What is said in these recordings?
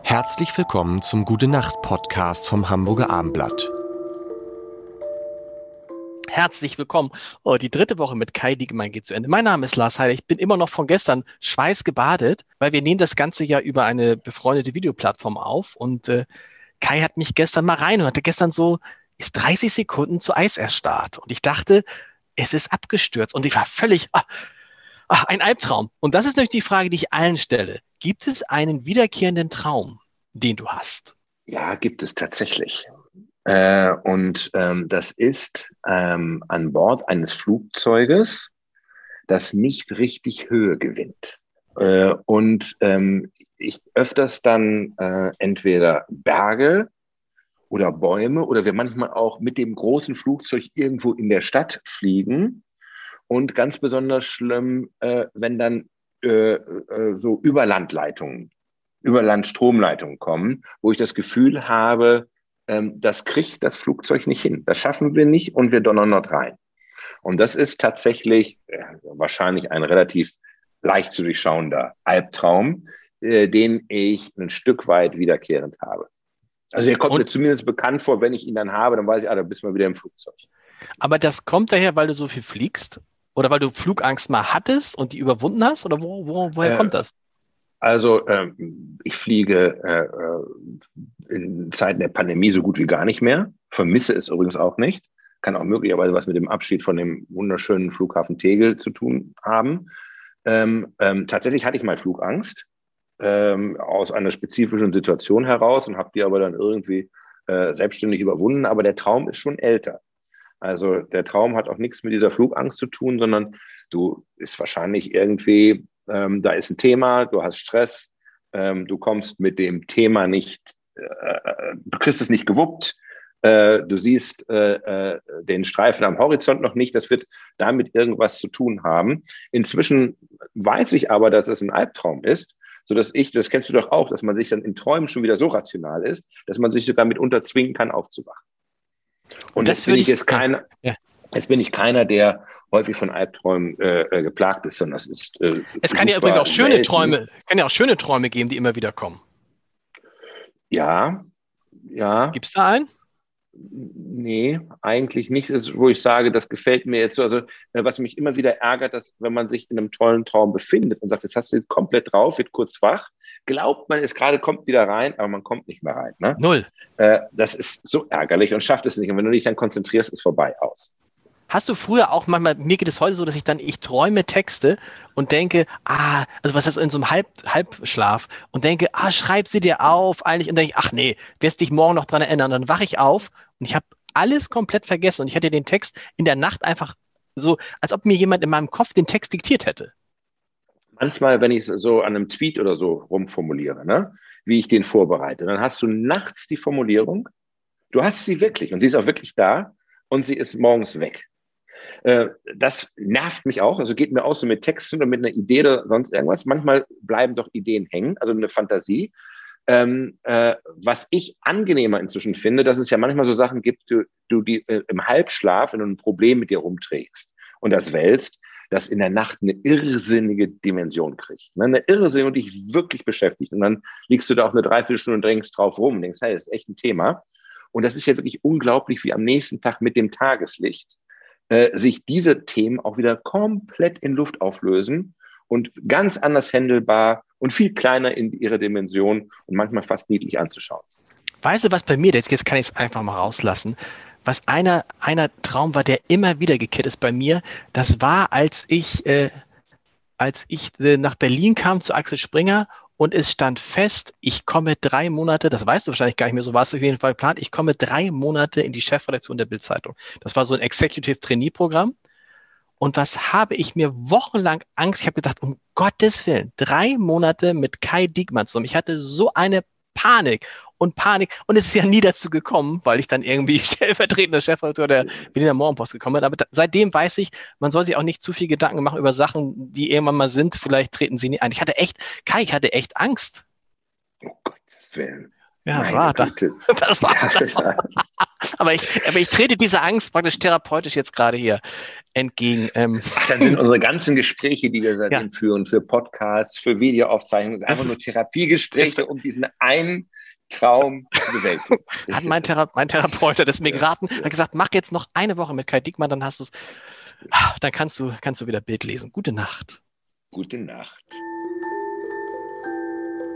Herzlich willkommen zum Gute-Nacht-Podcast vom Hamburger Abendblatt. Herzlich willkommen. Die dritte Woche mit Kai Diegemann geht zu Ende. Mein Name ist Lars Heider. Ich bin immer noch von gestern schweißgebadet, weil wir nehmen das Ganze ja über eine befreundete Videoplattform auf. Und Kai hat mich gestern mal reinhört. Gestern so ist 30 Sekunden zu Eis erstarrt. Und ich dachte, es ist abgestürzt. Und ich war völlig, ein Albtraum. Und das ist natürlich die Frage, die ich allen stelle. Gibt es einen wiederkehrenden Traum, den du hast? Ja, gibt es tatsächlich. Das ist an Bord eines Flugzeuges, das nicht richtig Höhe gewinnt. Ich öfters dann entweder Berge oder Bäume oder wir manchmal auch mit dem großen Flugzeug irgendwo in der Stadt fliegen. Und ganz besonders schlimm, wenn dann so Überlandstromleitungen kommen, wo ich das Gefühl habe, das kriegt das Flugzeug nicht hin. Das schaffen wir nicht und wir donnern dort rein. Und das ist tatsächlich wahrscheinlich ein relativ leicht zu durchschauender Albtraum, den ich ein Stück weit wiederkehrend habe. Also der kommt mir zumindest bekannt vor, wenn ich ihn dann habe, dann weiß ich, da bist du mal wieder im Flugzeug. Aber das kommt daher, weil du so viel fliegst? Oder weil du Flugangst mal hattest und die überwunden hast? Oder woher kommt das? Also ich fliege in Zeiten der Pandemie so gut wie gar nicht mehr. Vermisse es übrigens auch nicht. Kann auch möglicherweise was mit dem Abschied von dem wunderschönen Flughafen Tegel zu tun haben. Tatsächlich hatte ich mal Flugangst aus einer spezifischen Situation heraus und habe die aber dann irgendwie selbstständig überwunden. Aber der Traum ist schon älter. Also der Traum hat auch nichts mit dieser Flugangst zu tun, sondern du ist wahrscheinlich irgendwie, da ist ein Thema, du hast Stress, du kommst mit dem Thema nicht, du kriegst es nicht gewuppt, du siehst den Streifen am Horizont noch nicht, das wird damit irgendwas zu tun haben. Inzwischen weiß ich aber, dass es ein Albtraum ist, sodass das kennst du doch auch, dass man sich dann in Träumen schon wieder so rational ist, dass man sich sogar mitunter zwingen kann, aufzuwachen. Und jetzt bin ich keiner, der häufig von Albträumen geplagt ist, sondern das ist es kann ja übrigens auch schöne Träume geben, die immer wieder kommen. Ja. Gibt es da einen? Nee, eigentlich nicht. Das ist, wo ich sage, das gefällt mir jetzt so. Also, was mich immer wieder ärgert, dass wenn man sich in einem tollen Traum befindet und sagt, jetzt hast du komplett drauf, wird kurz wach, glaubt man, es gerade kommt wieder rein, aber man kommt nicht mehr rein. Ne? Null. Das ist so ärgerlich und schafft es nicht. Und wenn du dich dann konzentrierst, ist vorbei aus. Hast du früher auch manchmal, mir geht es heute so, dass ich träume Texte und denke, also was ist in so einem Halbschlaf und denke, schreib sie dir auf eigentlich und denke, ach nee, wirst dich morgen noch dran erinnern. Und dann wache ich auf und ich habe alles komplett vergessen und ich hätte den Text in der Nacht einfach so, als ob mir jemand in meinem Kopf den Text diktiert hätte. Manchmal, wenn ich so an einem Tweet oder so rumformuliere, ne, wie ich den vorbereite, dann hast du nachts die Formulierung, du hast sie wirklich und sie ist auch wirklich da und sie ist morgens weg. Das nervt mich auch, also geht mir auch so mit Texten oder mit einer Idee oder sonst irgendwas. Manchmal bleiben doch Ideen hängen, also eine Fantasie. Was ich angenehmer inzwischen finde, dass es ja manchmal so Sachen gibt, du die im Halbschlaf, wenn du ein Problem mit dir rumträgst und das wälzt, das in der Nacht eine irrsinnige Dimension kriegt. Ne? Eine irrsinnige, die dich wirklich beschäftigt. Und dann liegst du da auch eine Dreiviertelstunde und denkst drauf rum und denkst, hey, das ist echt ein Thema. Und das ist ja wirklich unglaublich, wie am nächsten Tag mit dem Tageslicht sich diese Themen auch wieder komplett in Luft auflösen und ganz anders handelbar und viel kleiner in ihrer Dimension und manchmal fast niedlich anzuschauen. Weißt du, was bei mir, jetzt kann ich es einfach mal rauslassen, was einer Traum war, der immer wieder gekehrt ist bei mir, das war, als ich nach Berlin kam zu Axel Springer und es stand fest, ich komme 3 Monate, das weißt du wahrscheinlich gar nicht mehr, so war es auf jeden Fall geplant, ich komme 3 Monate in die Chefredaktion der Bild-Zeitung. Das war so ein Executive-Trainee-Programm. Und was habe ich mir wochenlang Angst, ich habe gedacht, um Gottes Willen, 3 Monate mit Kai Diegemann zusammen. Ich hatte so eine Panik. Und es ist ja nie dazu gekommen, weil ich dann irgendwie stellvertretender Chefredakteur der Berliner Morgenpost gekommen bin. Aber seitdem weiß ich, man soll sich auch nicht zu viel Gedanken machen über Sachen, die irgendwann mal sind. Vielleicht treten sie nie ein. Ich hatte echt Angst. Um Gottes Willen. Ja, das war da. Das war Ja, das war. aber ich trete dieser Angst praktisch therapeutisch jetzt gerade hier entgegen. Ach, dann sind unsere ganzen Gespräche, die wir seitdem führen, für Podcasts, für Videoaufzeichnungen, einfach nur Therapiegespräche, um diesen einen Traum zu bewältigen. Hat mein Therapeut, das ist mir geraten, hat gesagt, mach jetzt noch eine Woche mit Kai Diekmann, dann hast du es, dann kannst du wieder Bild lesen. Gute Nacht. Gute Nacht.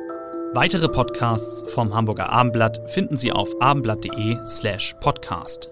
Weitere Podcasts vom Hamburger Abendblatt finden Sie auf abendblatt.de/podcast.